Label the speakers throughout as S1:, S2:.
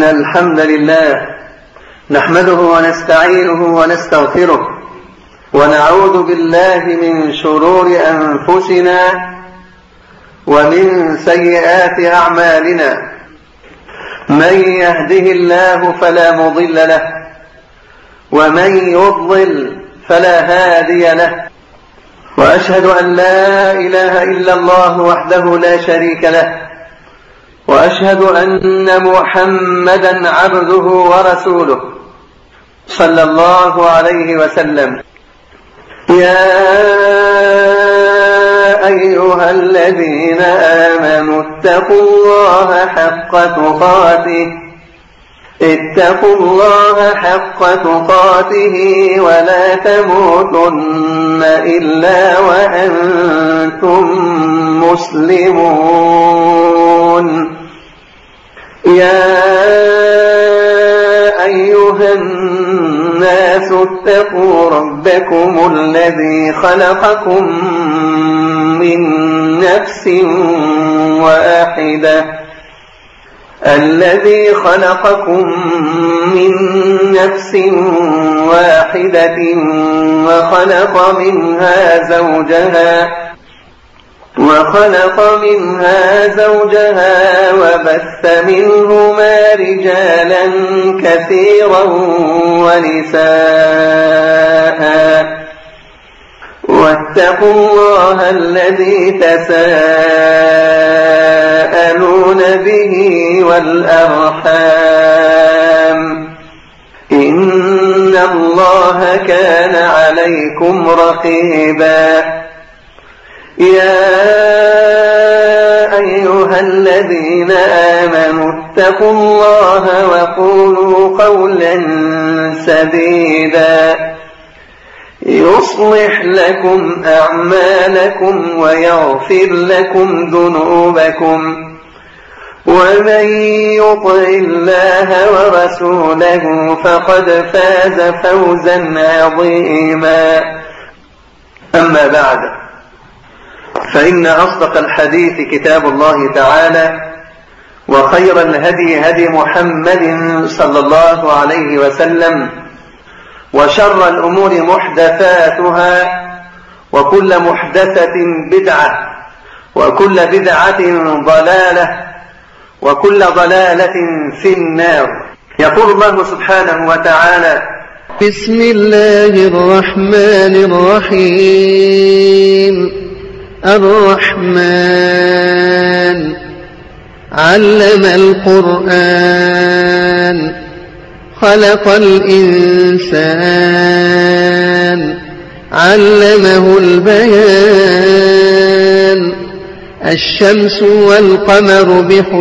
S1: إن الحمد لله نحمده ونستعينه ونستغفره ونعوذ بالله من شرور أنفسنا ومن سيئات أعمالنا. من يهده الله فلا مضل له ومن يضلل فلا هادي له، وأشهد أن لا إله إلا الله وحده لا شريك له، وأشهد أن محمدا عبده ورسوله صلى الله عليه وسلم. يا أيها الذين آمنوا اتقوا الله حق تقاته ولا تموتن إلا وأنتم مسلمون. يا أيها الناس اتقوا ربكم الذي خلقكم من نفس واحدة وخلق منها زوجها وبث منهما رجالا كثيرا ونساء، واتقوا الله الذي تساءلون به والأرحام، إن الله كان عليكم رقيبا. يا أيها الذين آمنوا اتقوا الله وقولوا قولا سديدا يصلح لكم أعمالكم ويغفر لكم ذنوبكم، ومن يطع الله ورسوله فقد فاز فوزا عظيما. أما بعد، فإن أصدق الحديث كتاب الله تعالى، وخير الهدي هدي محمد صلى الله عليه وسلم، وشر الأمور محدثاتها، وكل محدثة بدعة، وكل بدعة ضلالة، وكل ضلالة في النار. يقول الله سبحانه وتعالى:
S2: بسم الله الرحمن الرحيم. الرحمن علم القرآن، خلق الإنسان، علمه البيان. الشمس والقمر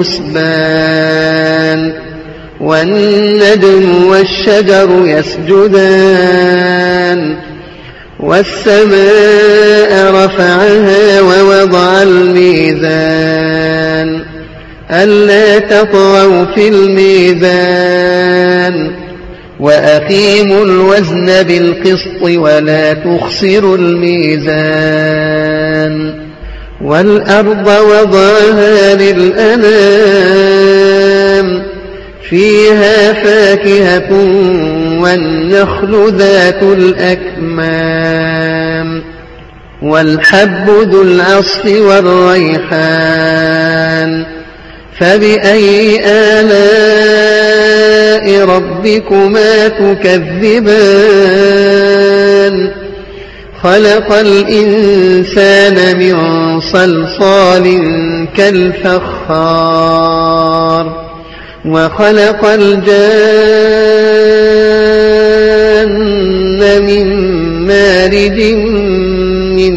S2: بحسبان، والنجم والشجر يسجدان. والسماء رفعها ووضع الميزان، ألا تطغوا في الميزان، وأقيموا الوزن بالقسط ولا تخسروا الميزان. والأرض وضعها للأنام، فيها فاكهة والنخل ذات الأكمام، والحب ذو العصف والريحان. فبأي آلاء ربكما تكذبان؟ خلق الإنسان من صلصال كالفخار، وخلق الجان من مارج من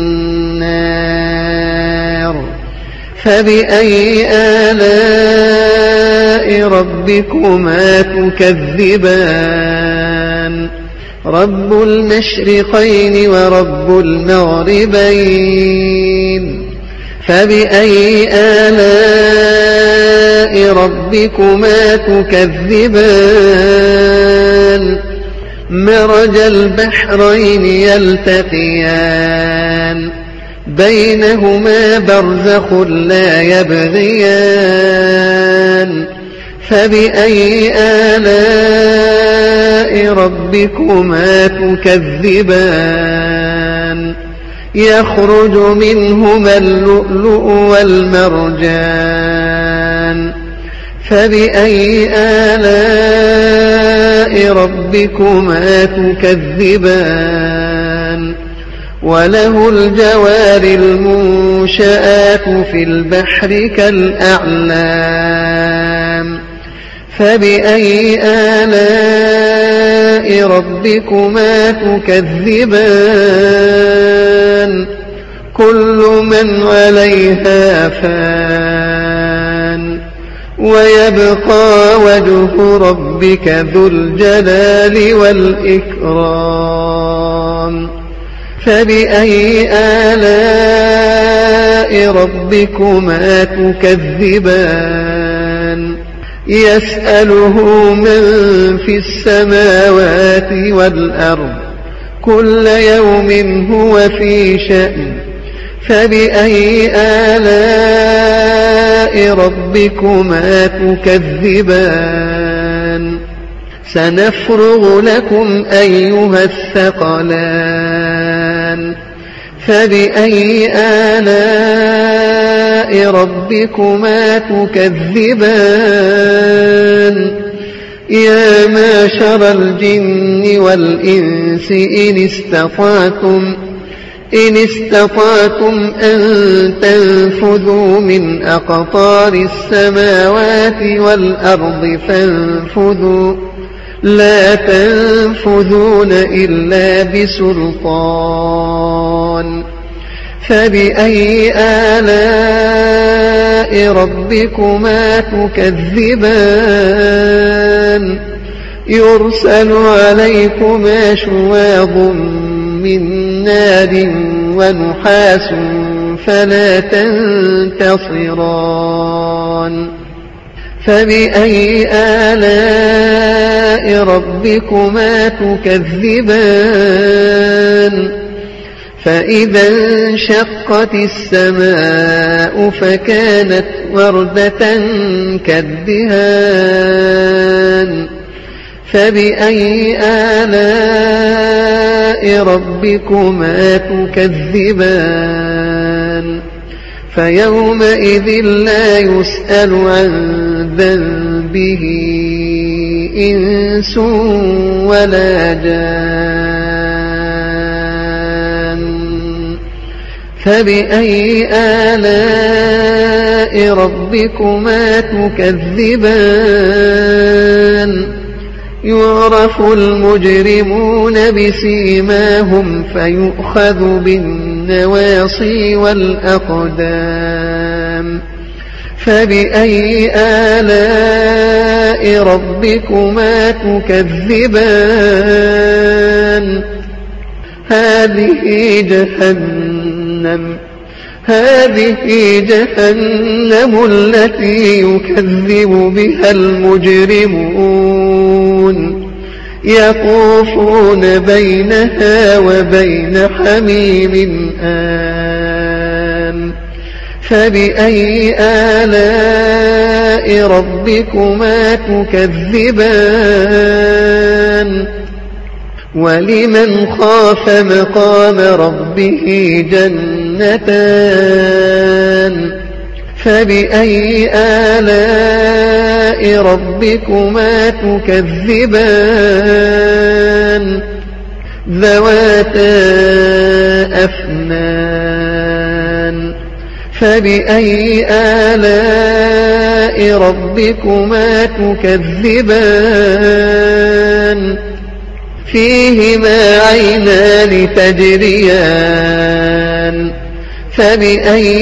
S2: نار. فبأي آلاء ربكما تكذبان؟ رب المشرقين ورب المغربين. فبأي آلاء ربكما تكذبان؟ مرج البحرين يلتقيان، بينهما برزخ لا يبغيان. فبأي آلاء ربكما تكذبان يخرج منهما اللؤلؤ والمرجان فبأي آلاء ربكما تكذبان وله الجوار المنشآت في البحر كالأعلام فبأي آلاء ربكما تكذبان كل من عليها فان ويبقى وجه ربك ذو الجلال والإكرام فبأي آلاء ربكما تكذبان يسأله من في السماوات والأرض كل يوم هو في شأن فبأي آلاء ربكما تكذبان سنفرغ لكم أيها الثقلان فبأي آلاء ربكما تكذبان يا معشر الجن والإنس إن استطعتم أن تنفذوا من أقطار السماوات والأرض فانفذوا لا تنفذون إلا بسلطان فبأي آلاء ربكما تكذبان يرسل عليكما شواظ من نار ونحاس فلا تنتصران فبأي آلاء ربكما تكذبان فإذا انشقت السماء فكانت وردة كالدهان فبأي آلاء ربكما تكذبان فيومئذ لا يسأل عن ذنبه إنس ولا جان فبأي آلاء ربكما تكذبان يعرف المجرمون بسيماهم فيؤخذ بالنواصي والأقدام فبأي آلاء ربكما تكذبان هذه جهنم التي يكذب بها المجرمون يطوفون بينها وبين حميم آن فبأي آلاء ربكما تكذبان ولمن خاف مقام ربه جنتان فبأي آلاء ربكما تكذبان ذواتا أفنان فبأي آلاء ربكما تكذبان فيهما عينان تجريان فبأي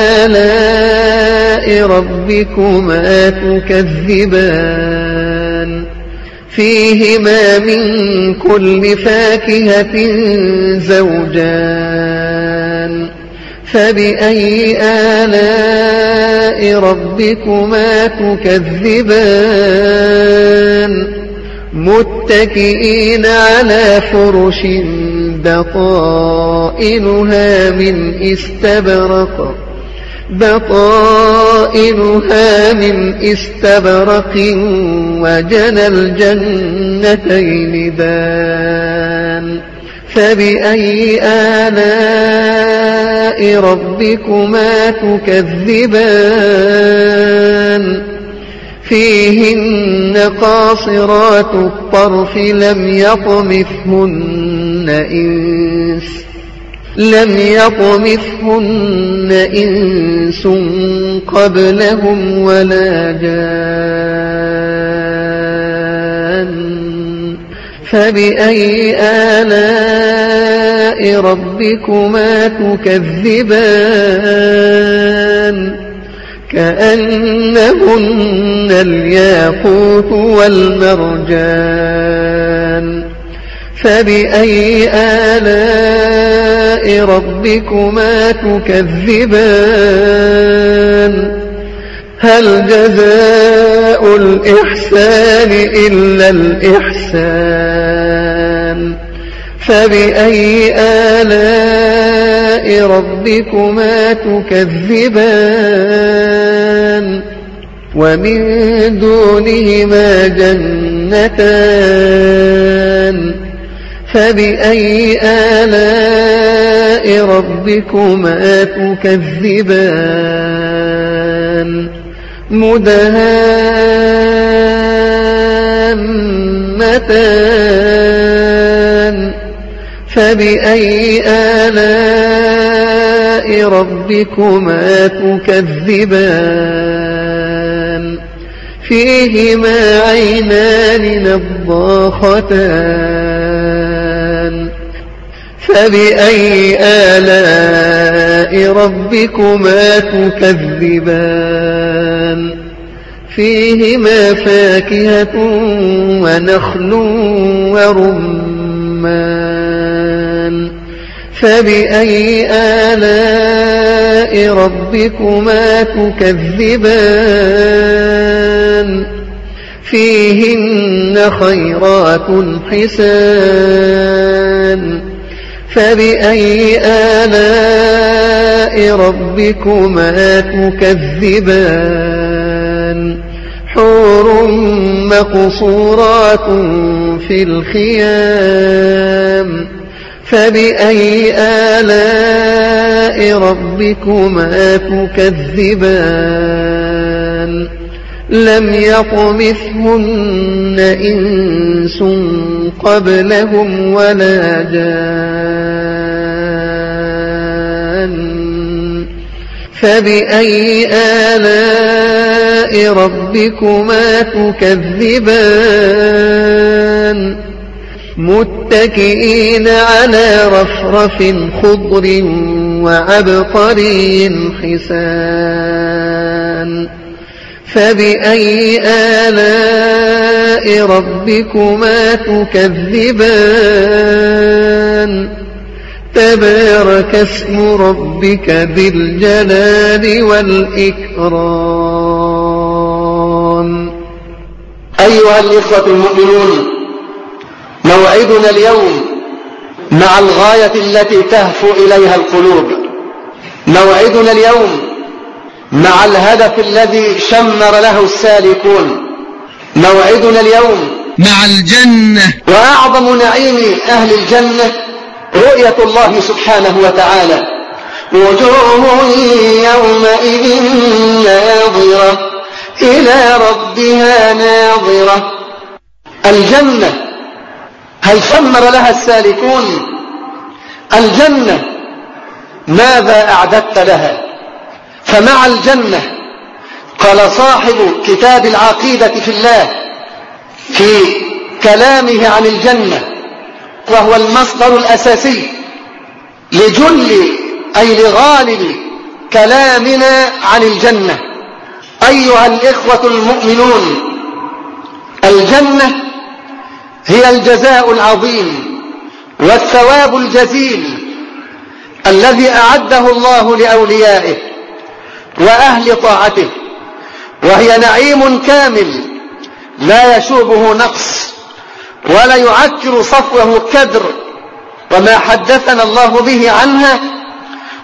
S2: آلاء ربكما تكذبان فيهما من كل فاكهة زوجان فبأي آلاء ربكما تكذبان متكئين على فرش بطائنها من استبرق بطائنها من استبرق وجنى الجنتين دان فبأي آلاء ربكما تكذبان فيهن قاصرات الطرف لم يطمثهن إنس قبلهم ولا جان فبأي آلاء ربكما تكذبان كأنهن الياقوت والمرجان فبأي آلاء ربكما تكذبان هل جزاء الإحسان إلا الإحسان فبأي آلاء ربكما تكذبان ومن دونهما جنتان فبأي آلاء ربكما تكذبان مدهامتان فبأي آلاء ربكما تكذبان فيهما عينان نضاختان فبأي آلاء ربكما تكذبان فيهما فاكهة ونخل ورمان فبأي آلاء ربكما تكذبان فيهن خيرات حسان فبأي آلاء ربكما تكذبان حور مقصورات في الخيام فبأي آلاء ربكما تكذبان لم يطمثهن إنس قبلهم ولا جان فبأي آلاء ربكما تكذبان متكئين على رفرف خضر وعبقري حسان فبأي آلاء ربكما تكذبان تبارك اسم ربك ذي الجلال والإكرام.
S3: أيها الإخوة المؤمنون، موعدنا اليوم مع الغاية التي تهفو إليها القلوب، موعدنا اليوم مع الهدف الذي شمر له السالكون، موعدنا اليوم مع الجنة، وأعظم نعيم أهل الجنة رؤية الله سبحانه وتعالى. وجوه يومئذ ناظرة إلى ربها ناظرة. الجنة هل شمر لها السالكون؟ الجنة ماذا أعددت لها؟ فمع الجنة قال صاحب كتاب العقيدة في الله في كلامه عن الجنة، وهو المصدر الأساسي لجل أي لغالب كلامنا عن الجنة. أيها الإخوة المؤمنون، الجنة هي الجزاء العظيم والثواب الجزيل الذي أعده الله لأوليائه وأهل طاعته، وهي نعيم كامل لا يشوبه نقص ولا يعكر صفوه كدر، وما حدثنا الله به عنها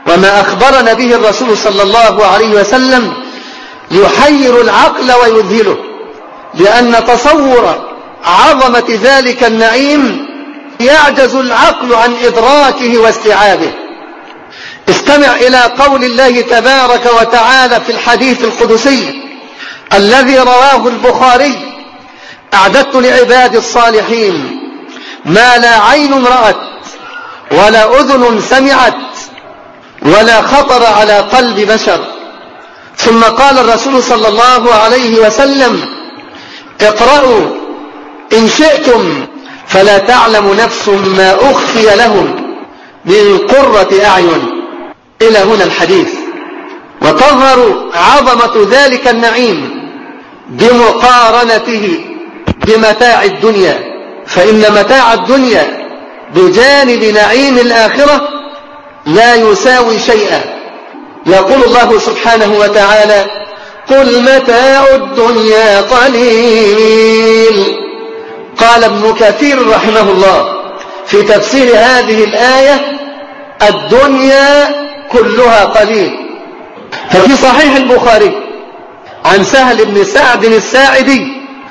S3: وما أخبرنا به الرسول صلى الله عليه وسلم يحير العقل ويذهله، لأن تصور عظمة ذلك النعيم يعجز العقل عن إدراكه واستيعابه. استمع إلى قول الله تبارك وتعالى في الحديث القدسي الذي رواه البخاري: أعددت لعبادي الصالحين ما لا عين رأت ولا أذن سمعت ولا خطر على قلب بشر. ثم قال الرسول صلى الله عليه وسلم: اقرأوا إن شئتم فلا تعلم نفس ما أخفي لهم من قرة أعين، إلى هنا الحديث. وتظهر عظمة ذلك النعيم بمقارنته بمتاع الدنيا، فإن متاع الدنيا بجانب نعيم الآخرة لا يساوي شيئا. يقول الله سبحانه وتعالى: قل متاع الدنيا قليل. قال ابن كثير رحمه الله في تفسير هذه الآية: الدنيا كلها قليل. ففي صحيح البخاري عن سهل بن سعد الساعدي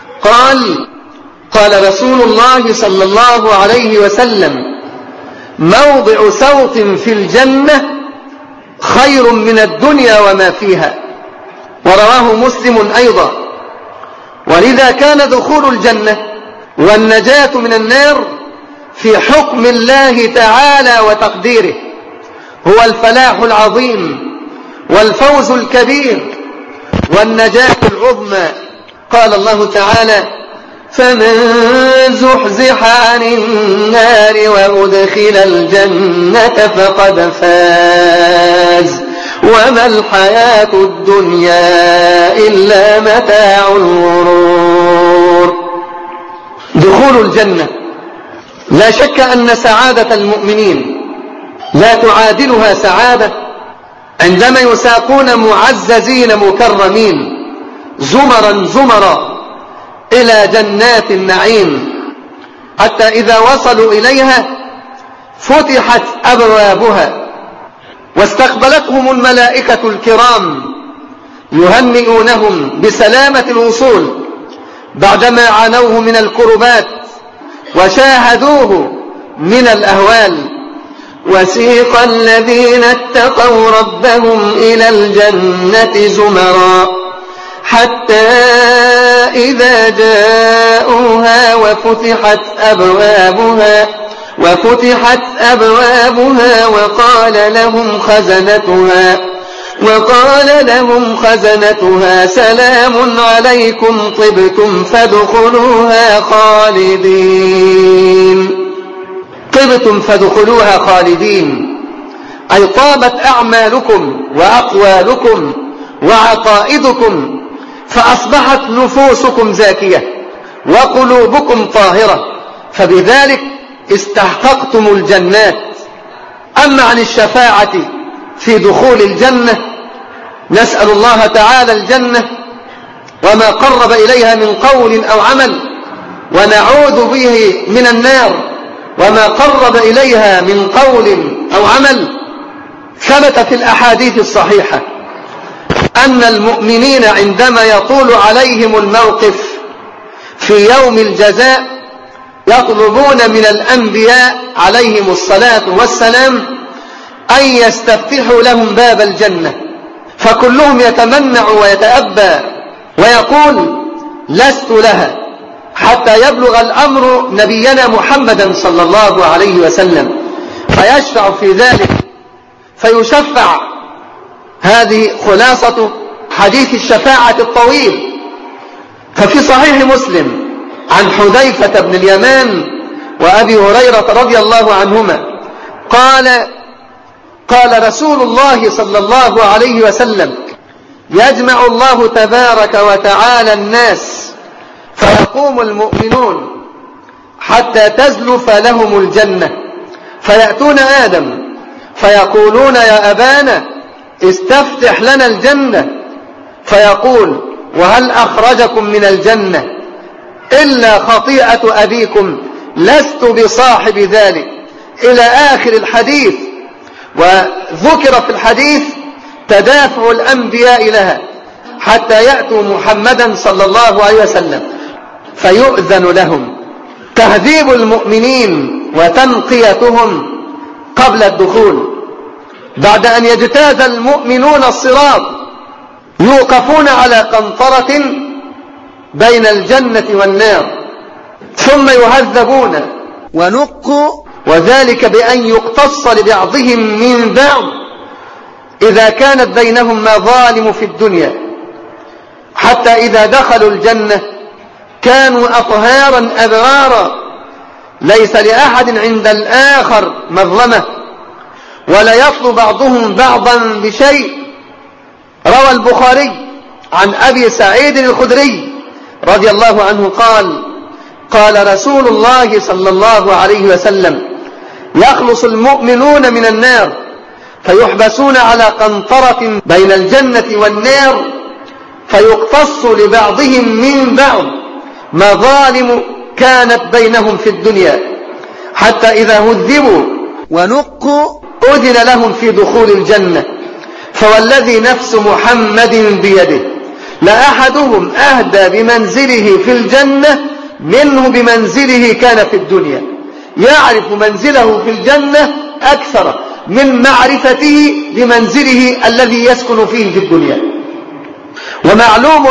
S3: قال رسول الله صلى الله عليه وسلم: موضع سوط في الجنة خير من الدنيا وما فيها. ورواه مسلم أيضا. ولذا كان دخول الجنة والنجاة من النار في حكم الله تعالى وتقديره هو الفلاح العظيم والفوز الكبير والنجاة العظمى. قال الله تعالى: فمن زحزح عن النار وأدخل الجنة فقد فاز وما الحياة الدنيا إلا متاع الغرور. دخول الجنة لا شك أن سعادة المؤمنين لا تعادلها سعادة عندما يساقون معززين مكرمين زمرا زمرا إلى جنات النعيم، حتى إذا وصلوا إليها فتحت أبوابها واستقبلتهم الملائكة الكرام يهنئونهم بسلامة الوصول بعدما عانوه من الكربات وشاهدوه من الأهوال. وسيق الذين اتقوا ربهم إلى الجنة زمرا حتى إذا جاءوها وفتحت أبوابها وقال لهم خزنتها سلام عليكم طبتم فادخلوها خالدين. أي طابت أعمالكم وأقوالكم وعقائدكم فأصبحت نفوسكم زاكية وقلوبكم طاهرة، فبذلك استحققتم الجنات. أما عن الشفاعة في دخول الجنة، نسأل الله تعالى الجنة وما قرب إليها من قول أو عمل، ونعوذ به من النار وما قرب إليها من قول أو عمل. ثبت في الأحاديث الصحيحة أن المؤمنين عندما يطول عليهم الموقف في يوم الجزاء يطلبون من الأنبياء عليهم الصلاة والسلام أن يستفتحوا لهم باب الجنة، فكلهم يتمنع ويتأبى ويقول لست لها، حتى يبلغ الأمر نبينا محمدا صلى الله عليه وسلم فيشفع في ذلك فيشفع. هذه خلاصة حديث الشفاعة الطويل. ففي صحيح مسلم عن حذيفة بن اليمان وأبي هريرة رضي الله عنهما قال رسول الله صلى الله عليه وسلم: يجمع الله تبارك وتعالى الناس فيقوم المؤمنون حتى تزلف لهم الجنة، فيأتون آدم فيقولون: يا أبانا استفتح لنا الجنة، فيقول: وهل أخرجكم من الجنة إلا خطيئة أبيكم لست بصاحب ذلك، إلى آخر الحديث. ذكر في الحديث تدافع الأنبياء لها حتى يأتوا محمدا صلى الله عليه وسلم فيؤذن لهم. تهذيب المؤمنين وتنقيتهم قبل الدخول. بعد أن يجتاز المؤمنون الصراط يوقفون على قنطرة بين الجنة والنار ثم يهذبون ونقوا، وذلك بأن يقتص لبعضهم من بعض إذا كانت بينهم مظالم في الدنيا، حتى إذا دخلوا الجنة كانوا أطهارا أبرارا ليس لأحد عند الآخر مظلمة ولا يطلب بعضهم بعضا بشيء. روى البخاري عن أبي سعيد الخدري رضي الله عنه قال: قال رسول الله صلى الله عليه وسلم: يخلص المؤمنون من النار فيحبسون على قنطرة بين الجنة والنار فيقتص لبعضهم من بعض مظالم كانت بينهم في الدنيا، حتى إذا هذبوا ونقوا أذن لهم في دخول الجنة. فوالذي نفس محمد بيده لأحدهم أهدى بمنزله في الجنة منه بمنزله كان في الدنيا، يعرف منزله في الجنة أكثر من معرفته بمنزله الذي يسكن فيه في الدنيا. ومعلوم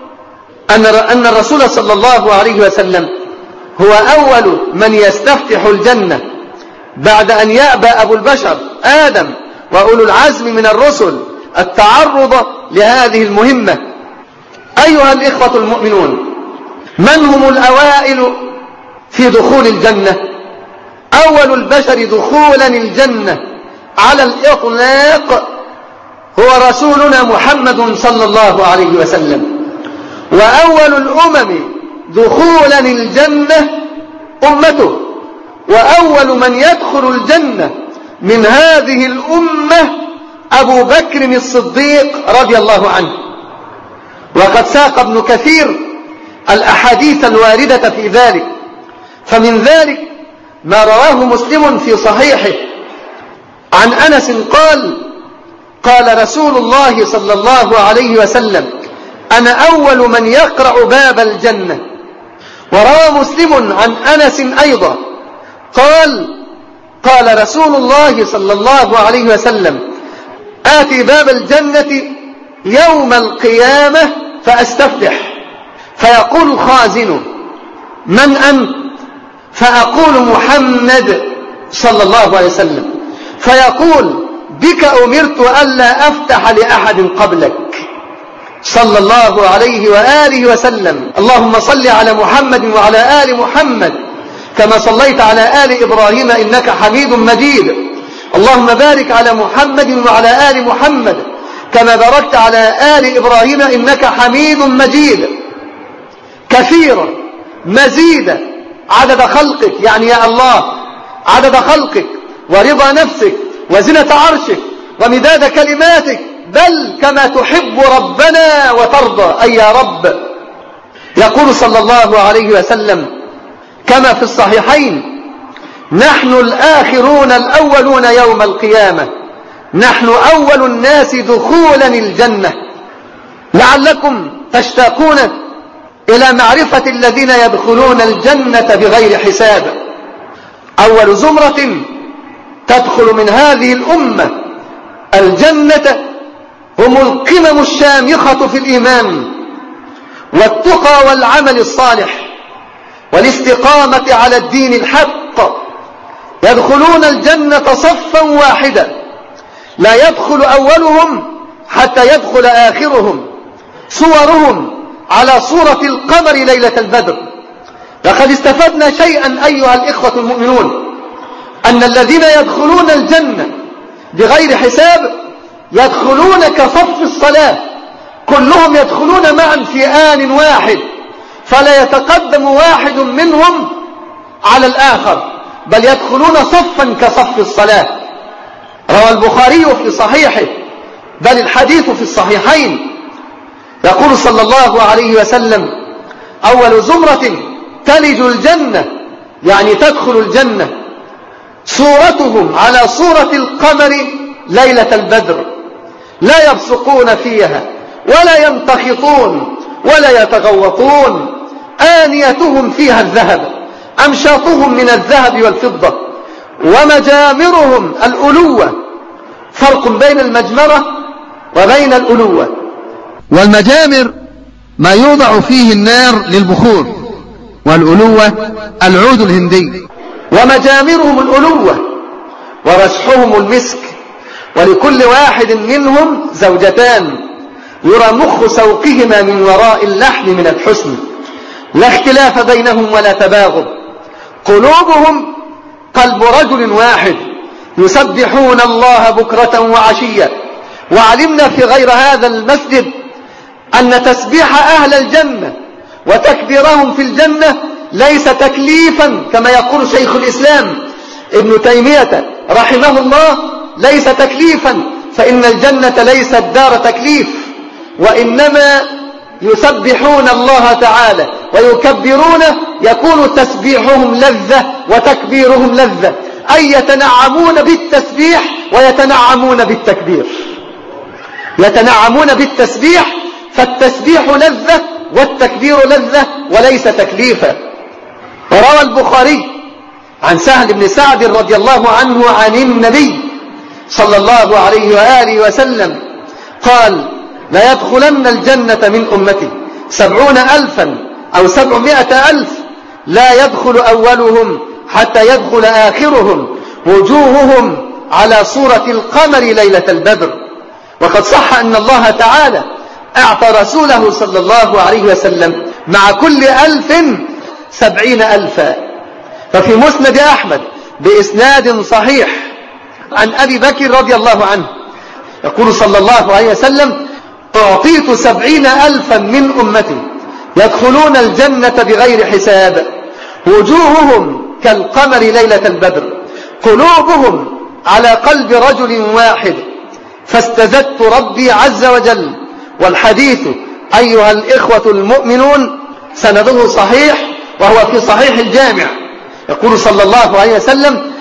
S3: أن الرسول صلى الله عليه وسلم هو أول من يستفتح الجنة بعد أن يأبى أبو البشر آدم وأولو العزم من الرسل التعرض لهذه المهمة. أيها الإخوة المؤمنون، من هم الأوائل في دخول الجنة؟ أول البشر دخولا الجنة على الإطلاق هو رسولنا محمد صلى الله عليه وسلم، وأول الأمم دخولا الجنة أمته، وأول من يدخل الجنة من هذه الأمة أبو بكر الصديق رضي الله عنه. وقد ساق ابن كثير الأحاديث الواردة في ذلك، فمن ذلك ما رواه مسلم في صحيحه عن أنس قال: قال رسول الله صلى الله عليه وسلم: أنا أول من يقرأ باب الجنة. وروى مسلم عن أنس أيضا قال: قال رسول الله صلى الله عليه وسلم: آتي باب الجنة يوم القيامة فأستفتح، فيقول الخازن: من أنت؟ فأقول: محمد صلى الله عليه وسلم. فيقول: بك أمرت ألا أفتح لأحد قبلك صلى الله عليه وآله وسلم. اللهم صل على محمد وعلى آل محمد كما صليت على آل إبراهيم إنك حميد مجيد. اللهم بارك على محمد وعلى آل محمد كما باركت على آل إبراهيم إنك حميد مجيد. كثيرا مزيدا عدد خلقك، يعني يا الله عدد خلقك ورضا نفسك وزنة عرشك ومداد كلماتك، بل كما تحب ربنا وترضى، أي يا رب. يقول صلى الله عليه وسلم كما في الصحيحين: نحن الآخرون الأولون يوم القيامة، نحن أول الناس دخولا الجنة. لعلكم تشتاقون إلى معرفة الذين يدخلون الجنة بغير حساب. أول زمرة تدخل من هذه الأمة الجنة هم القمم الشامخة في الإيمان والتقى والعمل الصالح والاستقامة على الدين الحق. يدخلون الجنة صفا واحدا، لا يدخل أولهم حتى يدخل آخرهم. صورهم على صورة القمر ليلة البدر. لقد استفدنا شيئا أيها الإخوة المؤمنون، أن الذين يدخلون الجنة بغير حساب يدخلون كصف الصلاة، كلهم يدخلون معا في آن واحد، فلا يتقدم واحد منهم على الآخر، بل يدخلون صفا كصف الصلاة. روى البخاري في صحيحه، بل الحديث في الصحيحين، يقول صلى الله عليه وسلم: أول زمرة تلج الجنة، يعني تدخل الجنة، صورتهم على صورة القمر ليلة البدر لا يبصقون فيها ولا يمتخطون ولا يتغوطون، آنيتهم فيها الذهب، أمشاطهم من الذهب والفضة، ومجامرهم الألوة. فرق بين المجمرة وبين الألوة.
S2: والمجامر ما يوضع فيه النار للبخور، والألوة العود الهندي.
S3: ومجامرهم الألوة ورشحهم المسك، ولكل واحد منهم زوجتان يرى مخ سوقهما من وراء اللحم من الحسن، لا اختلاف بينهم ولا تباغض. قلوبهم قلب رجل واحد يسبحون الله بكرة وعشية. وعلمنا في غير هذا المسجد أن تسبيح أهل الجنة وتكبيرهم في الجنة ليس تكليفا كما يقول شيخ الإسلام ابن تيمية رحمه الله، ليس تكليفا، فإن الجنة ليست دار تكليف، وإنما يسبحون الله تعالى ويكبرونه، يكون تسبيحهم لذة وتكبيرهم لذة، أي يتنعمون بالتسبيح ويتنعمون بالتكبير. يتنعمون بالتسبيح، فالتسبيح لذة والتكبير لذة وليس تكليفا. وروى البخاري عن سهل بن سعد رضي الله عنه عن النبي صلى الله عليه وآله وسلم قال: لا يدخلن الجنة من أمتي 70,000 أو 700,000 لا يدخل أولهم حتى يدخل آخرهم، وجوههم على صورة القمر ليلة البدر. وقد صح أن الله تعالى أعطى رسوله صلى الله عليه وسلم مع كل 1000 70,000. ففي مسند أحمد بإسناد صحيح عن أبي بكر رضي الله عنه يقول صلى الله عليه وسلم: أعطيت 70,000 من أمتي يدخلون الجنة بغير حساب، وجوههم كالقمر ليلة البدر، قلوبهم على قلب رجل واحد، فاستزدت ربي عز وجل. والحديث أيها الإخوة المؤمنون سنده صحيح، وهو في صحيح الجامع. يقول صلى الله عليه وسلم: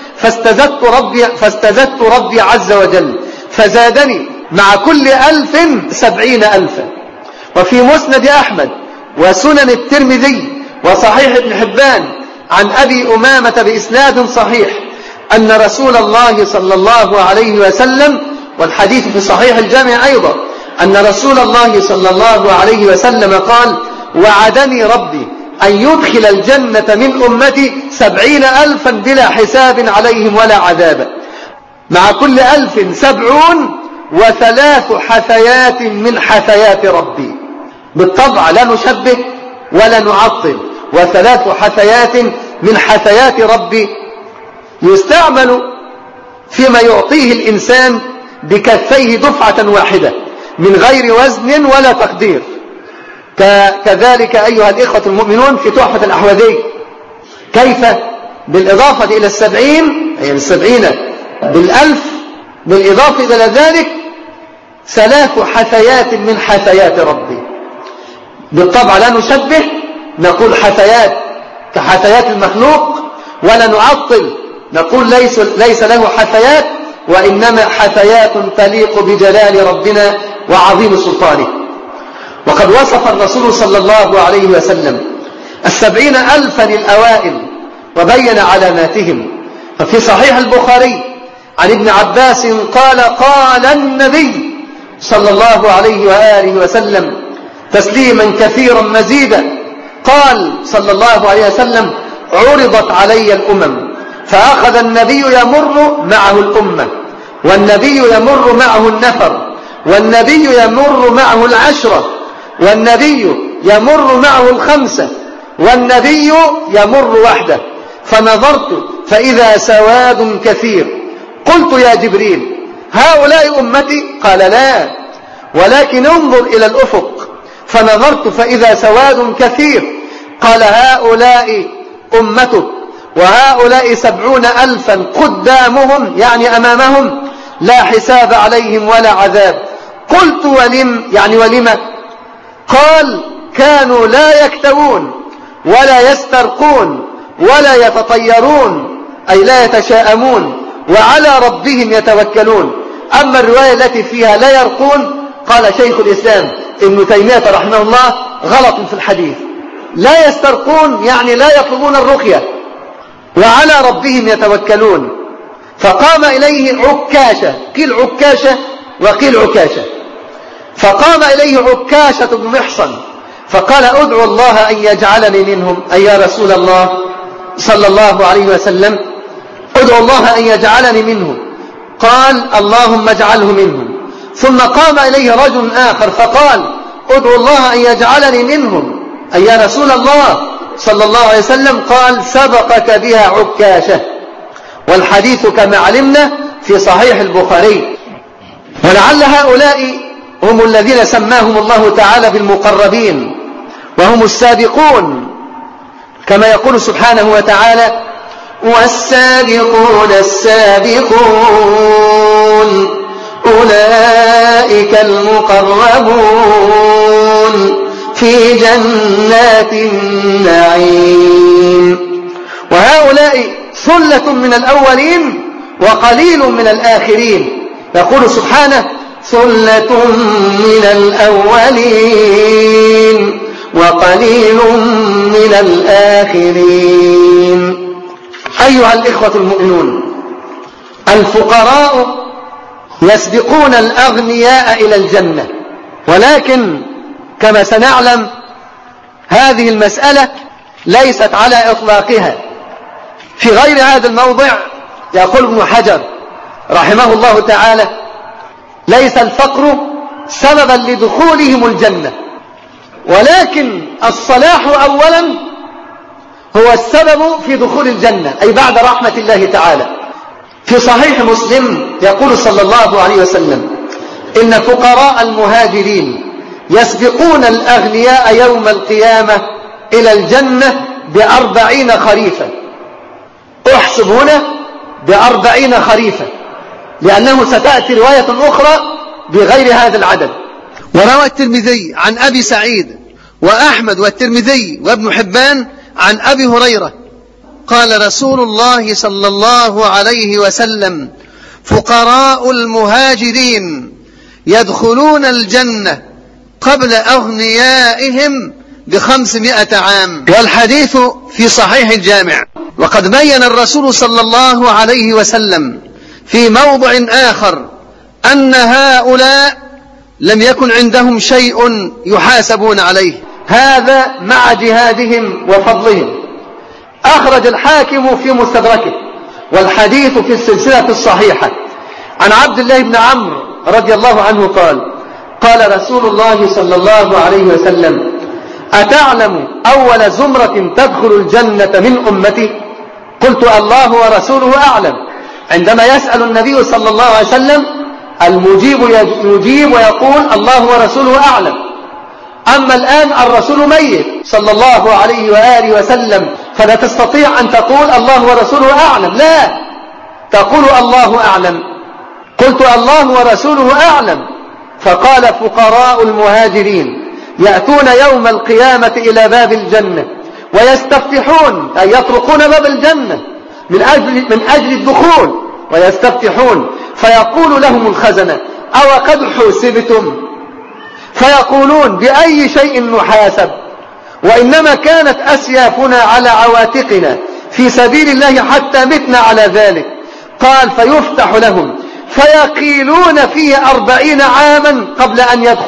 S3: فاستزدت ربي عز وجل فزادني مع كل 1000 70,000. وفي مسند أحمد وسنن الترمذي وصحيح ابن حبان عن أبي أمامة بإسناد صحيح أن رسول الله صلى الله عليه وسلم، والحديث في صحيح الجامع أيضا، أن رسول الله صلى الله عليه وسلم قال: وعدني ربي أن يدخل الجنة من أمتي 70,000 بلا حساب عليهم ولا عذاب، مع كل 1000 70 و3 حثيات من حثيات ربي. بالطبع لا نشبه ولا نعطل، و3 حثيات من حثيات ربي يستعمل فيما يعطيه الإنسان بكفيه دفعة واحدة من غير وزن ولا تقدير. كذلك أيها الإخوة المؤمنون في تحفة الأحوذي كيف بالإضافة إلى 70 أي 70 بالألف، بالإضافة إلى ذلك 3 حثيات من حثيات ربي. بالطبع لا نشبه، نقول حثيات كحثيات المخلوق، ولا نعطل نقول ليس له حثيات، وإنما حثيات تليق بجلال ربنا وعظيم سلطانه. وقد وصف الرسول صلى الله عليه وسلم 70,000 للأوائل وبين علاماتهم. ففي صحيح البخاري عن ابن عباس قال: قال النبي صلى الله عليه وآله وسلم تسليما كثيرا مزيدا، قال صلى الله عليه وسلم: عرضت علي الأمم، فأخذ النبي يمر معه الأمة، والنبي يمر معه النفر، والنبي يمر معه 10، والنبي يمر معه 5، والنبي يمر وحده. فنظرت فإذا سواد كثير، قلت: يا جبريل هؤلاء أمتي؟ قال: لا، ولكن انظر إلى الأفق. فنظرت فإذا سواد كثير، قال: هؤلاء أمتك، وهؤلاء 70,000 قدامهم يعني أمامهم، لا حساب عليهم ولا عذاب. قلت: ولم؟ قال: كانوا لا يكتوون ولا يسترقون ولا يتطيرون، أي لا يتشاءمون، وعلى ربهم يتوكلون، أما الرواية التي فيها لا يرقون، قال شيخ الإسلام ابن تيمية رحمه الله غلط في الحديث. لا يسترقون يعني لا يطلبون الرقية، وعلى ربهم يتوكلون. فقام إليه عكاشة، قيل عكاشة وقيل عكاشة، فقام إليه عكاشة بن محصن فقال ادعو الله أن يجعلني منهم، أي يا رسول الله صلى الله عليه وسلم ادعو الله أن يجعلني منهم. قال اللهم اجعله منهم. ثم قام إليه رجل آخر فقال ادعو الله أن يجعلني منهم، أي يا رسول الله صلى الله عليه وسلم. قال سبقك بها عكاشة. والحديث كما علمنا في صحيح البخاري. ولعل هؤلاء هم الذين سماهم الله تعالى بالمقربين، وهم السابقون، كما يقول سبحانه وتعالى والسابقون السابقون أولئك المقربون في جنات النعيم. وهؤلاء ثلة من الأولين وقليل من الآخرين. يقول سبحانه ثلة من الأولين وقليل من الآخرين. أيها الإخوة المؤمنون، الفقراء يسبقون الأغنياء إلى الجنة، ولكن كما سنعلم هذه المسألة ليست على إطلاقها. في غير هذا الموضع يقول ابن حجر رحمه الله تعالى ليس الفقر سببا لدخولهم الجنة، ولكن الصلاح أولا هو السبب في دخول الجنة، أي بعد رحمة الله تعالى. في صحيح مسلم يقول صلى الله عليه وسلم إن فقراء المهاجرين يسبقون الأغنياء يوم القيامة إلى الجنة ب40 خريفا. احسب هنا ب40 خريفا، لأنه ستأتي رواية أخرى بغير هذا العدد.
S2: وروى الترمذي عن أبي سعيد وأحمد والترمذي وابن حبان عن أبي هريرة قال رسول الله صلى الله عليه وسلم فقراء المهاجرين يدخلون الجنة قبل أغنيائهم ب500 عام. والحديث في صحيح الجامع. وقد بين الرسول صلى الله عليه وسلم في موضع آخر أن هؤلاء لم يكن عندهم شيء يحاسبون عليه، هذا مع جهادهم وفضلهم. أخرج الحاكم في مستدركه، والحديث في السلسلة الصحيحة عن عبد الله بن عمرو رضي الله عنه قال رسول الله صلى الله عليه وسلم أتعلم أول زمرة تدخل الجنة من أمتي؟ قلت الله ورسوله أعلم. عندما يسأل النبي صلى الله عليه وسلم المجيب يجيب ويقول الله ورسوله أعلم. أما الآن الرسول ميت صلى الله عليه وآله وسلم، فلا تستطيع أن تقول الله ورسوله أعلم، لا، تقول الله أعلم. قلت الله ورسوله أعلم. فقال فقراء المهاجرين يأتون يوم القيامة إلى باب الجنة ويستفتحون، أي يطرقون باب الجنة من أجل الدخول، ويستفتحون فيقول لهم الخزنة أو قد حسبتم؟ فيقولون بأي شيء نحاسب؟ وإنما كانت أسيافنا على عواتقنا في سبيل الله حتى متنا على ذلك. قال فيفتح لهم فيقيلون فيه 40 عاما قبل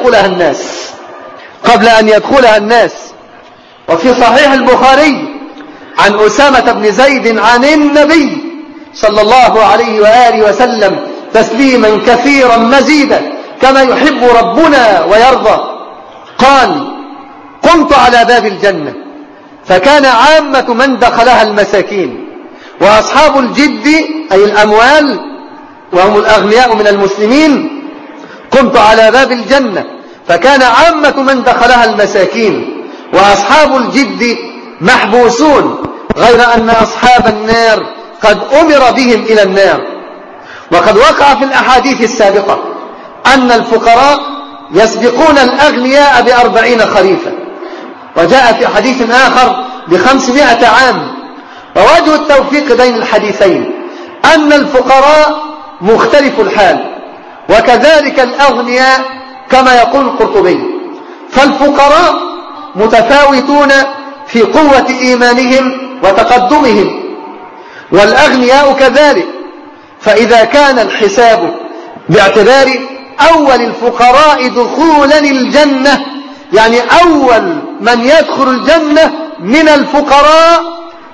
S2: أن يدخلها الناس. وفي صحيح البخاري عن أسامة بن زيد عن النبي صلى الله عليه وآله وسلم تسليما كثيرا مزيدا كما يحب ربنا ويرضى. قال قمت على باب الجنة فكان عامة من دخلها المساكين وأصحاب الجد أي الأموال وهم الأغنياء من المسلمين. قمت على باب الجنة فكان عامة من دخلها المساكين وأصحاب الجد محبوسون، غير أن أصحاب النار قد أمر بهم إلى النار. وقد وقع في الأحاديث السابقة أن الفقراء يسبقون الأغنياء ب40 خريفا، وجاء في حديث آخر ب500 عام. ووجه التوفيق بين الحديثين أن الفقراء مختلف الحال
S3: وكذلك الأغنياء كما يقول القرطبي. فالفقراء متفاوتون في قوة إيمانهم وتقدمهم، والأغنياء كذلك. فإذا كان الحساب باعتبار أول الفقراء دخولا الجنة، يعني أول من يدخل الجنة من الفقراء،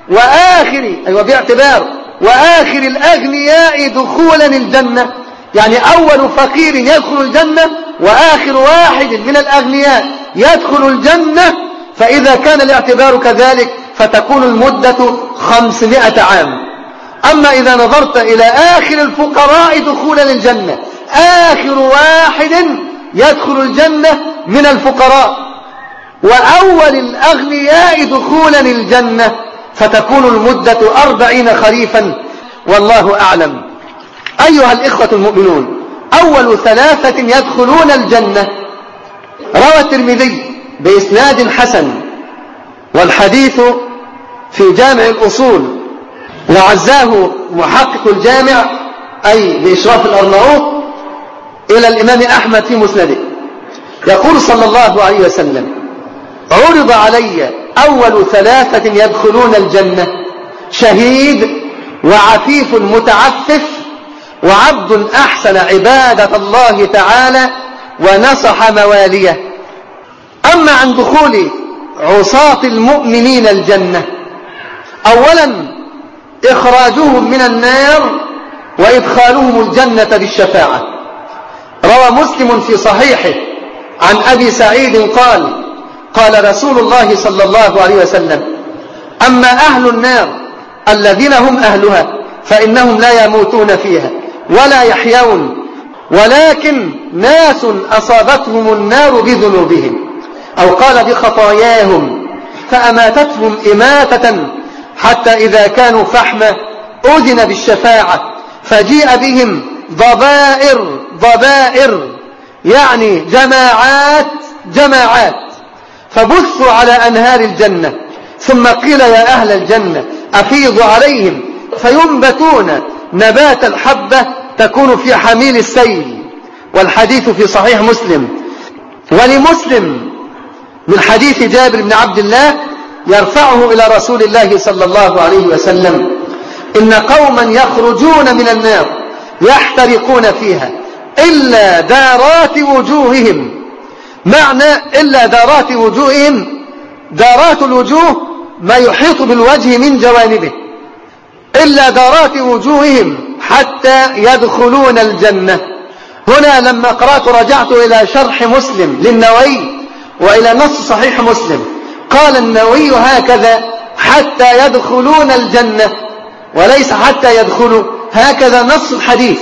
S3: باعتبار وآخر الأغنياء دخولا الجنة، يعني أول فقير يدخل الجنة وآخر واحد من الأغنياء يدخل الجنة. فإذا كان الاعتبار كذلك فتكون المدة 500 عام. أما إذا نظرت إلى آخر الفقراء دخولا للجنة، آخر واحد يدخل الجنة من الفقراء وأول الأغنياء دخولا للجنة، فتكون المدة 40 خريفا، والله أعلم. أيها الإخوة المؤمنون، أول 3 يدخلون الجنة روى الترمذي بإسناد حسن، والحديث في جامع الأصول، وعزاه محقق الجامع أي بإشراف الأرناؤوط إلى الإمام أحمد في مسنده. يقول صلى الله عليه وسلم: عرض علي أول 3 يدخلون الجنة: شهيد، وعفيف متعفف، وعبد أحسن عبادة الله تعالى ونصح مواليه. أما عن دخول عصاة المؤمنين الجنة، أولا إخراجهم من النار وإدخالهم الجنة بالشفاعة. روى مسلم في صحيحه عن أبي سعيد قال: قال رسول الله صلى الله عليه وسلم: أما أهل النار الذين هم أهلها فإنهم لا يموتون فيها ولا يحيون، ولكن ناس أصابتهم النار بذنوبهم، أو قال بخطاياهم، فأماتتهم إماتة حتى إذا كانوا فحمة أذن بالشفاعة، فجيء بهم ضبائر يعني جماعات، فبثوا على أنهار الجنة، ثم قيل: يا أهل الجنة أفيضوا عليهم، فينبتون نبات الحبة تكون في حميل السيل. والحديث في صحيح مسلم. ولمسلم من حديث جابر بن عبد الله يرفعه إلى رسول الله صلى الله عليه وسلم: إن قوما يخرجون من النار يحترقون فيها إلا دارات وجوههم. معنى إلا دارات وجوههم، دارات الوجوه ما يحيط بالوجه من جوانبه، إلا دارات وجوههم حتى يدخلون الجنة. هنا لما قرأت رجعت إلى شرح مسلم للنووي وإلى نص صحيح مسلم، قال النووي هكذا: حتى يدخلون الجنة، وليس حتى يدخلوا، هكذا نص الحديث.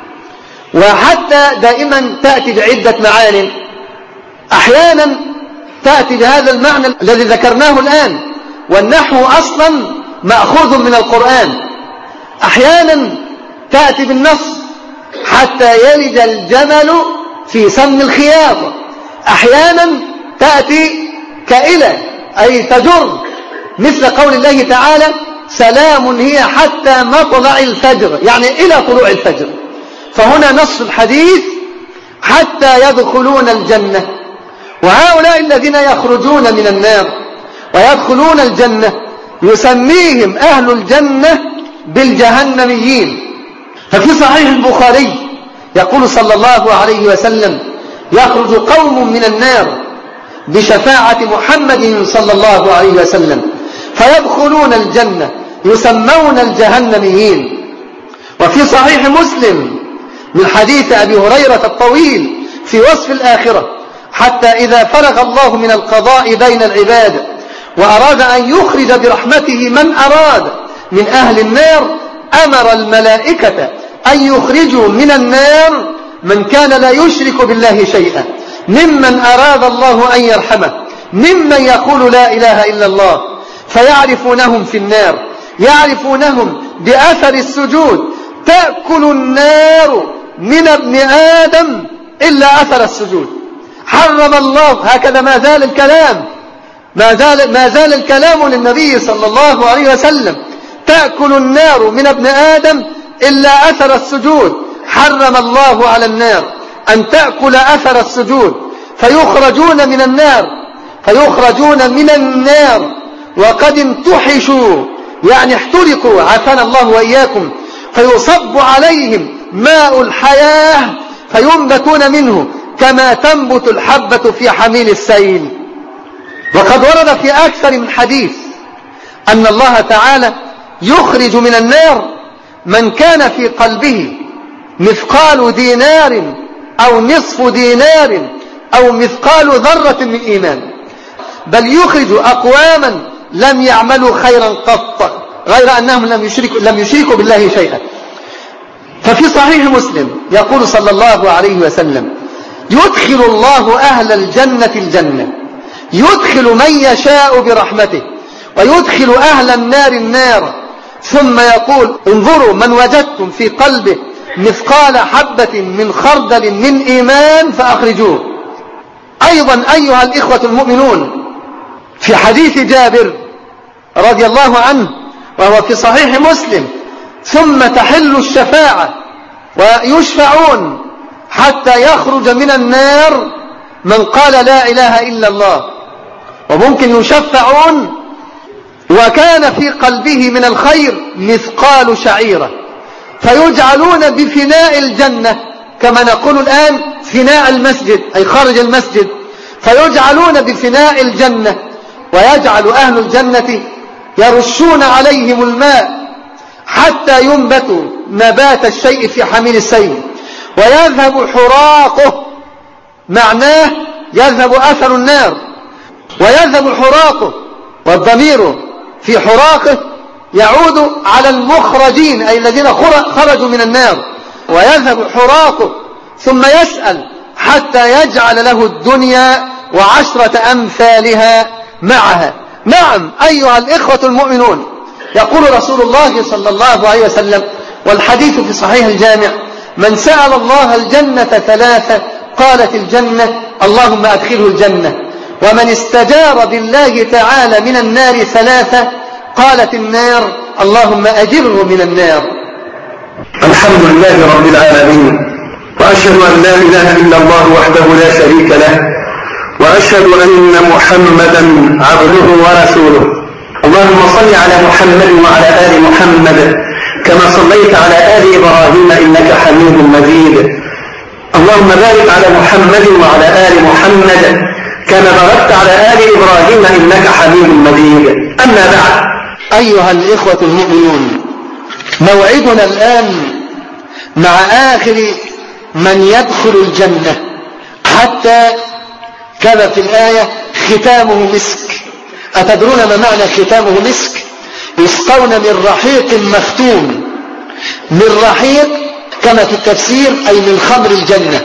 S3: وحتى دائما تأتي بعدة معان، أحيانا تأتي بهذا المعنى الذي ذكرناه الآن، والنحو أصلا مأخوذ من القرآن. أحيانا تأتي بالنص: حتى يلج الجمل في سم الخياط. أحيانا تأتي كإلى أي تجر، مثل قول الله تعالى: سلام هي حتى مطلع الفجر، يعني إلى طلوع الفجر. فهنا نص الحديث: حتى يدخلون الجنة. وهؤلاء الذين يخرجون من النار ويدخلون الجنة يسميهم أهل الجنة بالجهنميين. ففي صحيح البخاري يقول صلى الله عليه وسلم: يخرج قوم من النار بشفاعة محمد صلى الله عليه وسلم فيدخلون الجنة يسمون الجهنميين. وفي صحيح مسلم من حديث أبي هريرة الطويل في وصف الآخرة: حتى إذا فرغ الله من القضاء بين العباد وأراد أن يخرج برحمته من أراد من أهل النار، أمر الملائكة أن يخرجوا من النار من كان لا يشرك بالله شيئا، ممن أراد الله أن يرحمه، ممن يقول لا إله إلا الله، فيعرفونهم في النار، يعرفونهم بأثر السجود. تأكل النار من ابن آدم إلا أثر السجود. حرم الله، هكذا ما زال الكلام للنبي صلى الله عليه وسلم: تأكل النار من ابن آدم إلا أثر السجود. حرم الله على النار أن تأكل أثر السجود فيخرجون من النار وقد انتحشوا يعني احترقوا عافانا الله وإياكم، فيصب عليهم ماء الحياة فينبتون منه كما تنبت الحبة في حميل السيل. وقد ورد في أكثر من حديث أن الله تعالى يخرج من النار من كان في قلبه مثقال دينار أو نصف دينار أو مثقال ذرة من إيمان، بل يخرج أقواما لم يعملوا خيرا قط غير أنهم لم يشركوا بالله شيئا. ففي صحيح مسلم يقول صلى الله عليه وسلم: يدخل الله أهل الجنة الجنة، يدخل من يشاء برحمته، ويدخل أهل النار النار، ثم يقول: انظروا من وجدتم في قلبه مثقال حبة من خردل من إيمان فأخرجوه. أيضا أيها الإخوة المؤمنون، في حديث جابر رضي الله عنه وهو في صحيح مسلم: ثم تحل الشفاعة ويشفعون حتى يخرج من النار من قال لا إله إلا الله، وممكن يشفعون وكان في قلبه من الخير مثقال شعيرة، فيجعلون بفناء الجنة كما نقول الآن فناء المسجد أي خارج المسجد، فيجعلون بفناء الجنة، ويجعل أهل الجنة يرشون عليهم الماء حتى ينبتوا نبات الشيء في حميل السيل ويذهب حراقه، معناه يذهب أثر النار ويذهب حراقه، والضمير في حراقه يعود على المخرجين أي الذين خرجوا من النار، ويذهب حراقه ثم يسأل حتى يجعل له الدنيا وعشرة أمثالها معها. نعم أيها الإخوة المؤمنون، يقول رسول الله صلى الله عليه وسلم والحديث في صحيح الجامع: من سأل الله الجنة ثلاثة قالت الجنة اللهم أدخله الجنة، ومن استجار بالله تعالى من النار ثلاثة قالت النار اللهم أجره من النار.
S1: الحمد لله رب العالمين، وأشهد أن لا إله إلا الله وحده لا شريك له، وأشهد أن محمدا عبده ورسوله. اللهم صل على محمد وعلى آل محمد كما صليت على آل إبراهيم إنك حميد مجيد. اللهم بارك على محمد وعلى آل محمد كما باركت على آل إبراهيم إنك حميد مجيد. أما بعد،
S3: أيها الإخوة المؤمنون، موعدنا الآن مع آخر من يدخل الجنة، حتى كما في الآية ختامه مسك. أتدرون ما معنى ختامه مسك؟ يسقون من رحيق مختوم. من رحيق كما في التفسير أي من خمر الجنة،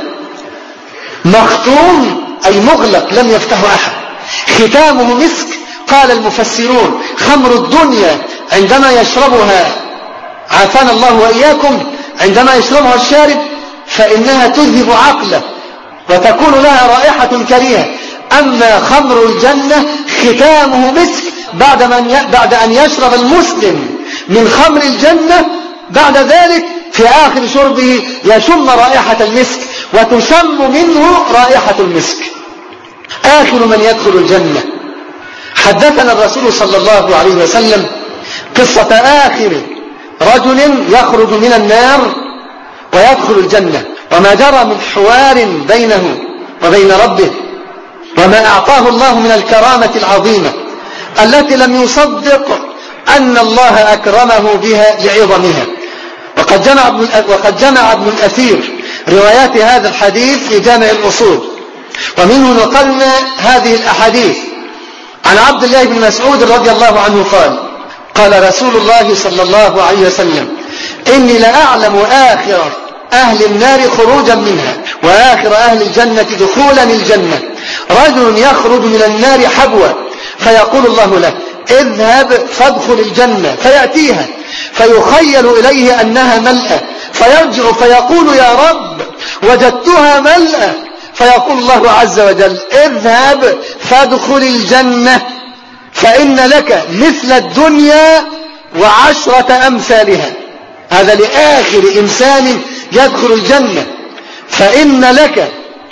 S3: مختوم أي مغلق لم يفتحه أحد. ختامه مسك، قال المفسرون خمر الدنيا عندما يشربها عافانا الله وإياكم عندما يشربها الشارب فإنها تذهب عقله وتكون لها رائحة كريهة. أما خمر الجنة ختامه مسك، بعد أن يشرب المسلم من خمر الجنة بعد ذلك في آخر شربه يشم رائحة المسك وتشم منه رائحة المسك. آخر من يدخل الجنة، حدثنا الرسول صلى الله عليه وسلم قصة آخر رجل يخرج من النار ويدخل الجنة، وما جرى من حوار بينه وبين ربه، وما أعطاه الله من الكرامة العظيمة التي لم يصدق أن الله أكرمه بها لعظمها. وقد جمع ابن الأثير روايات هذا الحديث في جامع الأصول، ومنه نقلنا هذه الأحاديث عن عبد الله بن مسعود رضي الله عنه قال رسول الله صلى الله عليه وسلم: إني لأعلم آخر أهل النار خروجا منها وآخر أهل الجنة دخولا الجنة رجل يخرج من النار حبوا فيقول الله له: اذهب فادخل الجنة، فيأتيها فيخيل إليه أنها ملأة، فيرجع فيقول: يا رب وجدتها ملأة، فيقول الله عز وجل: اذهب فادخل الجنة فإن لك مثل الدنيا وعشرة أمثالها. هذا لآخر إنسان يدخل الجنة فإن لك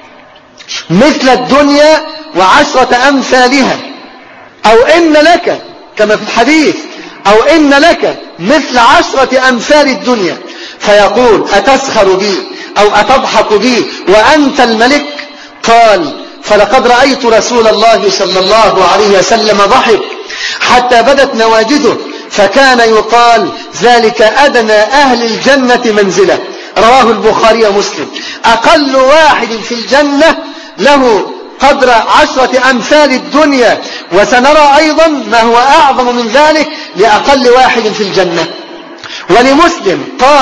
S3: مثل الدنيا و10 أمثالها، أو إن لك كما في الحديث أو إن لك مثل 10 أمثال الدنيا، فيقول أتسخر بي أو أتضحك بي وأنت الملك؟ قال فلقد رأيت رسول الله صلى الله عليه وسلم ضحك حتى بدت نواجذه، فكان يقال ذلك أدنى أهل الجنة منزلة. رواه البخاري ومسلم. أقل واحد في الجنة له قدر 10 أمثال الدنيا، وسنرى أيضا ما هو أعظم من ذلك لأقل واحد في الجنة. ولمسلم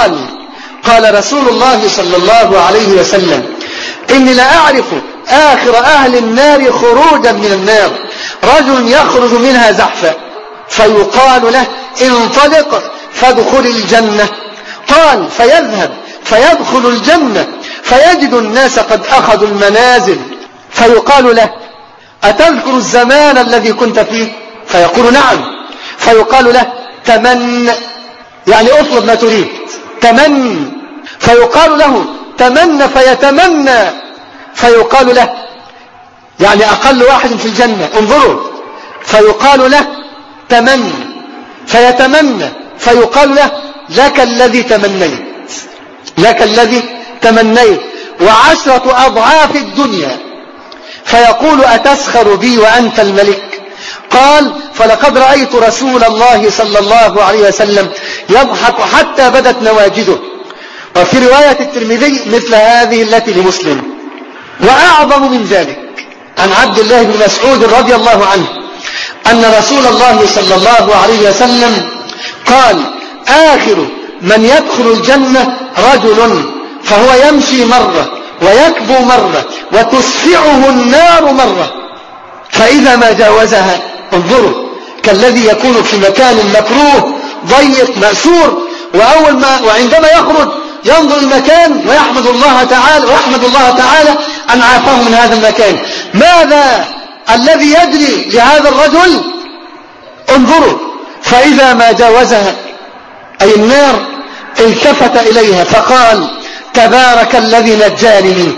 S3: قال رسول الله صلى الله عليه وسلم إني لأعرف آخر أهل النار خروجا من النار رجل يخرج منها زحفا، فيقال له انطلق فادخل الجنة. قال فيذهب فيدخل الجنة فيجد الناس قد أخذوا المنازل، فيقال له أتذكر الزمان الذي كنت فيه؟ فيقول نعم. فيقال له تمن، يعني اطلب ما تريد، تمن. فيقال له تمن فيتمنى، فيقال له يعني أقل واحد في الجنة انظروا، فيقال له تمن فيتمنى، فيقال له لك الذي تمنيت، لك الذي تمنيت 10 أضعاف الدنيا. فيقول أتسخر بي وأنت الملك؟ قال فلقد رأيت رسول الله صلى الله عليه وسلم يضحك حتى بدت نواجذه. وفي رواية الترمذي مثل هذه التي لمسلم. وأعظم من ذلك عن عبد الله بن مسعود رضي الله عنه أن رسول الله صلى الله عليه وسلم قال آخر من يدخل الجنة رجل فهو يمشي مرة ويكبو مرة وتسفعه النار مرة، فإذا ما جاوزها انظروا كالذي يكون في مكان مكروه ضيق مأسور، وعندما يخرج ينظر المكان ويحمد الله تعالى أن عافاه من هذا المكان. ماذا الذي يجري لهذا الرجل؟ انظروا فإذا ما جاوزها أي النار التفت إليها فقال تبارك الذي نجاني منك،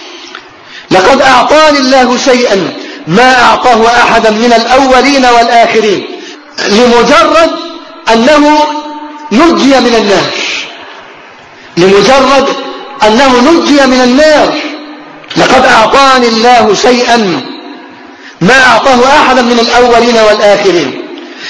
S3: لقد أعطاني الله شيئا ما أعطاه أحدا من الأولين والآخرين، لمجرد أنه نجي من النار، لمجرد أنه نجي من النار. لقد أعطاني الله شيئا ما أعطاه أحدا من الأولين والآخرين.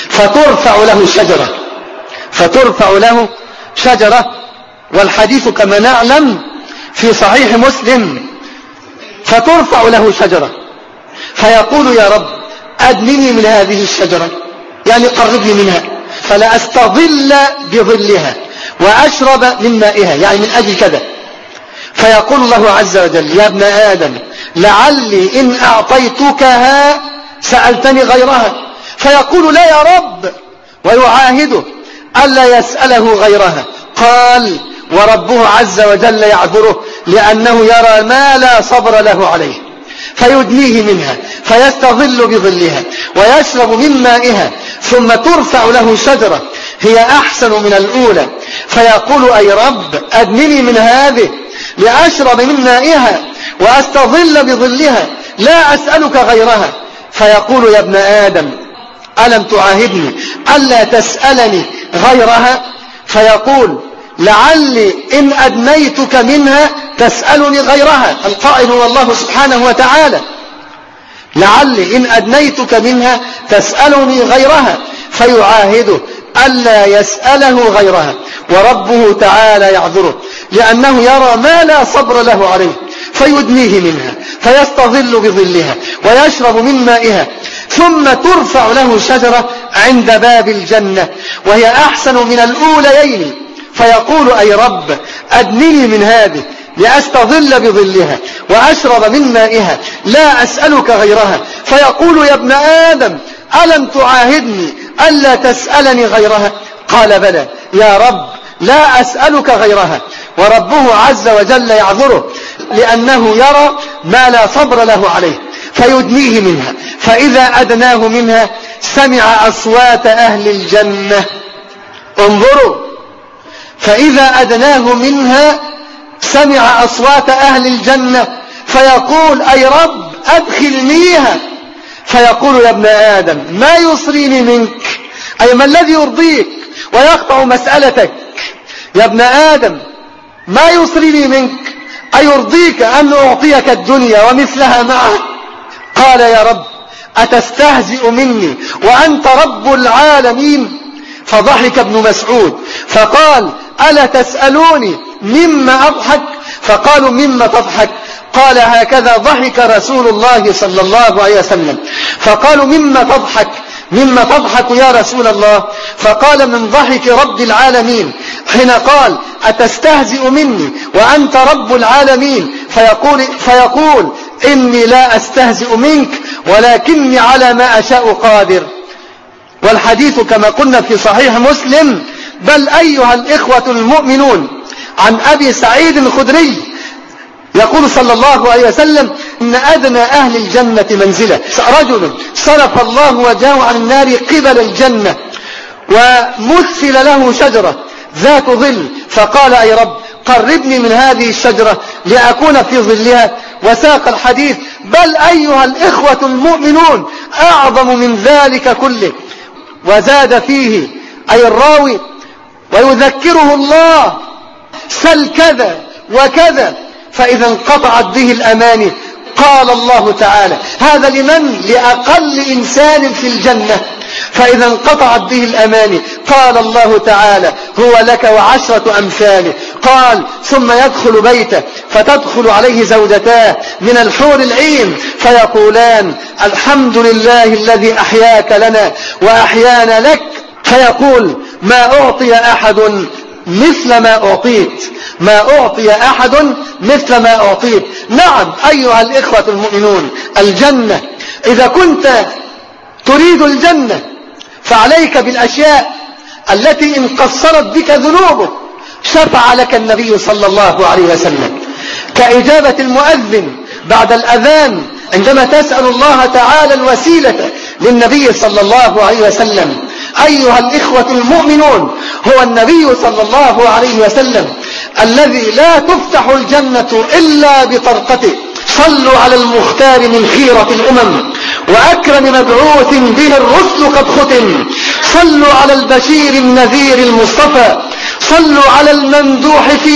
S3: فترفع له شجرة، والحديث كما نعلم في صحيح مسلم. فترفع له شجرة فيقول يا رب أدنني من هذه الشجرة، يعني قربني منها فلا أستظل بظلها وأشرب من مائها، يعني من أجل كذا. فيقول الله عز وجل يا ابن آدم لعلي إن أعطيتكها سألتني غيرها، فيقول لا يا رب، ويعاهده ألا يسأله غيرها. قال وربه عز وجل يعذره لأنه يرى ما لا صبر له عليه، فيدنيه منها فيستظل بظلها ويشرب من مائها، ثم ترفع له شجرة هي أحسن من الأولى، فيقول أي رب أدنني من هذه لأشرب من مائها وأستظل بظلها لا أسألك غيرها. فيقول يا ابن آدم ألم تعاهدني ألا تسألني غيرها؟ فيقول لعلي إن أدنيتك منها تسألني غيرها، القائل هو الله سبحانه وتعالى، لعلي إن أدنيتك منها تسألني غيرها، فيعاهده ألا يسأله غيرها، وربه تعالى يعذره لأنه يرى ما لا صبر له عليه، فيدنيه منها فيستظل بظلها ويشرب من مائها. ثم ترفع له شجرة عند باب الجنة وهي أحسن من الأوليين، فيقول أي رب أدنني من هذه لأستظل بظلها وأشرب من مائها لا أسألك غيرها. فيقول يا ابن آدم ألم تعاهدني ألا تسألني غيرها؟ قال بلى يا رب لا أسألك غيرها، وربه عز وجل يعذره لأنه يرى ما لا صبر له عليه، فيدنيه منها، فإذا أدناه منها سمع أصوات أهل الجنة. انظروا، فإذا أدناه منها سمع أصوات أهل الجنة فيقول أي رب أدخلنيها، فيقول يا ابن آدم ما يصريني منك، أي ما الذي يرضيك ويقطع مسألتك. يا ابن آدم ما يصريني منك، أيرضيك أن أعطيك الدنيا ومثلها معها؟ قال يا رب أتستهزئ مني وأنت رب العالمين؟ فضحك ابن مسعود فقال ألا تسألوني مما أضحك؟ فقالوا مما تضحك؟ قال هكذا ضحك رسول الله صلى الله عليه وسلم. فقالوا مما تضحك؟ مما تضحك يا رسول الله؟ فقال من ضحك رب العالمين، حين قال أتستهزئ مني وأنت رب العالمين، فيقول إني لا أستهزئ منك ولكني على ما أشاء قادر. والحديث كما قلنا في صحيح مسلم. بل أيها الإخوة المؤمنون عن أبي سعيد الخدري يقول صلى الله عليه وسلم إن أدنى أهل الجنة منزلة رجل صرف الله وجهه عن النار قبل الجنة ومثل له شجرة ذات ظل، فقال أي رب قربني من هذه الشجرة لأكون في ظلها، وساق الحديث. بل أيها الإخوة المؤمنون أعظم من ذلك كله. وزاد فيه أي الراوي ويذكره الله سل كذا وكذا فإذا انقطعت به الأماني. قال الله تعالى هذا لمن؟ لأقل إنسان في الجنة. فإذا انقطعت به الأماني قال الله تعالى هو لك وعشرة أمثاله. قال ثم يدخل بيته فتدخل عليه زوجتاه من الحور العين فيقولان الحمد لله الذي أحياك لنا وأحيانا لك. فيقول ما أعطي أحد مثل ما أعطيت، ما أعطي أحد مثل ما أعطيت. نعم أيها الإخوة المؤمنون الجنة، إذا كنت تريد الجنة فعليك بالأشياء التي إن قصرت بك ذنوبك شفع لك النبي صلى الله عليه وسلم، كإجابة المؤذن بعد الأذان عندما تسأل الله تعالى الوسيلة للنبي صلى الله عليه وسلم. أيها الإخوة المؤمنون هو النبي صلى الله عليه وسلم الذي لا تفتح الجنة إلا بطرقته. صلوا على المختار من خيرة الأمم وأكرم مبعوث به الرسل قد ختم. صلوا على البشير النذير المصطفى، صلوا على الممدوح في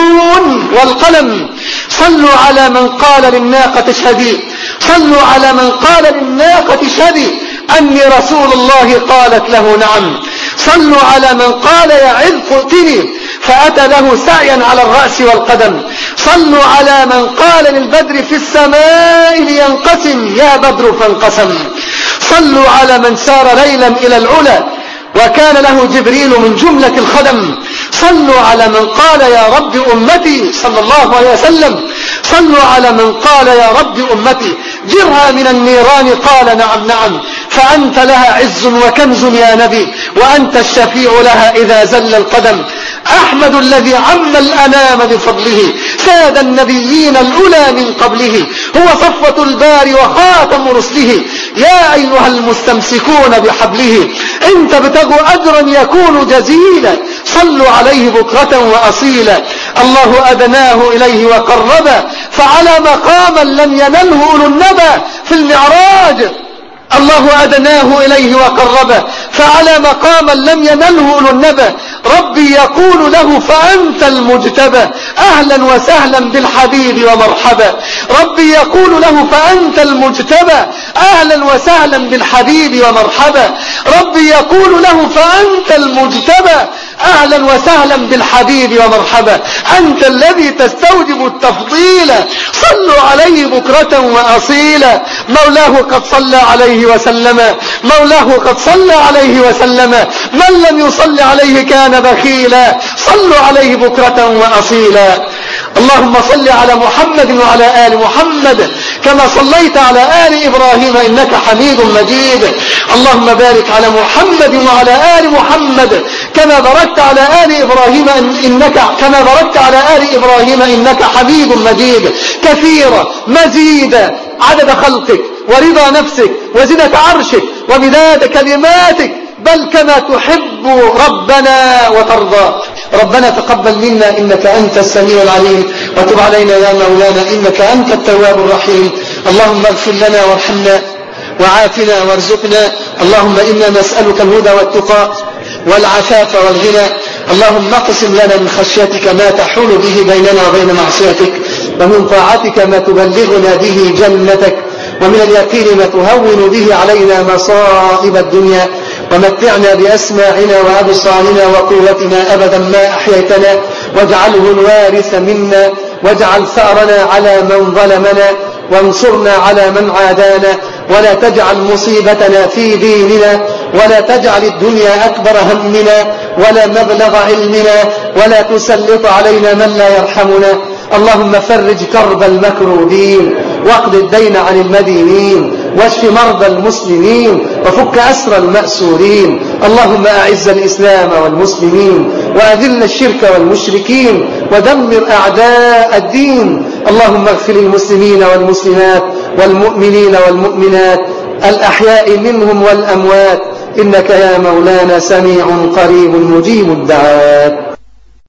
S3: نون والقلم. صلوا على من قال للناقة اشهدي، صلوا على من قال للناقة اشهدي أني رسول الله قالت له نعم. صلوا على من قال يا عذق ائتني فأتى له سعيا على الرأس والقدم. صلوا على من قال للبدر في السماء لينقسم يا بدر فانقسم. صلوا على من سار ليلا إلى العلا وكان له جبريل من جملة الخدم. صلوا على من قال يا رب أمتي صلى الله عليه وسلم. صلوا على من قال يا رب أمتي جرها من النيران قال نعم نعم فأنت لها عز وكنز يا نبي وأنت الشفيع لها إذا زل القدم. أحمد الذي عم الأنام بفضله ساد النبيين الأولى من قبله هو صفوة البار وخاتم رسله. يا أيها المستمسكون بحبله إن تبتغوا أجرا يكون جزيلا صلوا عليه بكرة وأصيلا. الله أدناه إليه وقربه فعلى مقاما لم ينله أولو النبى في المعراج. الله أدناه إليه وقربه فعلى مقاما لم ينله أولو النبى. ربي يقول له فأنت المجتبى أهلا وسهلا بالحبيب ومرحبا. ربي يقول له فأنت المجتبى أهلا وسهلا بالحبيب ومرحبا. ربي يقول له فأنت المجتبى أهلا وسهلا بالحبيب ومرحبا. أنت الذي تستوجب التفضيل صلوا عليه بكرة وأصيلا. مولاه قد صلى عليه وسلم، مولاه قد صلى عليه وسلم. من لم يصل عليه كان بخيلا صلوا عليه بكرة وأصيلا. اللهم صل على محمد وعلى آل محمد كما صليت على آل إبراهيم إنك حميد مجيد. اللهم بارك على محمد وعلى آل محمد كما باركت على آل إبراهيم إنك حميد مجيد. كثيرا مزيدا عدد خلقك ورضا نفسك وزنة عرشك ومداد كلماتك بل كما تحب ربنا وترضى. ربنا تقبل منا إنك أنت السميع العليم وتب علينا يا مولانا إنك أنت التواب الرحيم. اللهم اغفر لنا وارحمنا وعافنا وارزقنا. اللهم إنا نسألك الهدى والتقى والعفاف والغنى. اللهم اقسم لنا من خشيتك ما تحول به بيننا وبين معصيتك، ومن طاعتك ما تبلغنا به جنتك، ومن اليقين ما تهون به علينا مصائب الدنيا. ومتعنا بأسماعنا وأبصارنا وقوتنا أبدا ما أحييتنا، واجعله الوارث منا، واجعل ثأرنا على من ظلمنا، وانصرنا على من عادانا، ولا تجعل مصيبتنا في ديننا، ولا تجعل الدنيا أكبر همنا ولا مبلغ علمنا، ولا تسلط علينا من لا يرحمنا. اللهم فرج كرب المكروبين، واقض الدين عن المدينين، واشف مرضى المسلمين، وفك أسر المأسورين. اللهم أعز الإسلام والمسلمين، وأذل الشرك والمشركين، ودمر أعداء الدين. اللهم اغفر المسلمين والمسلمات والمؤمنين والمؤمنات الأحياء منهم والأموات، إنك يا مولانا سميع قريب مجيب الدعوات.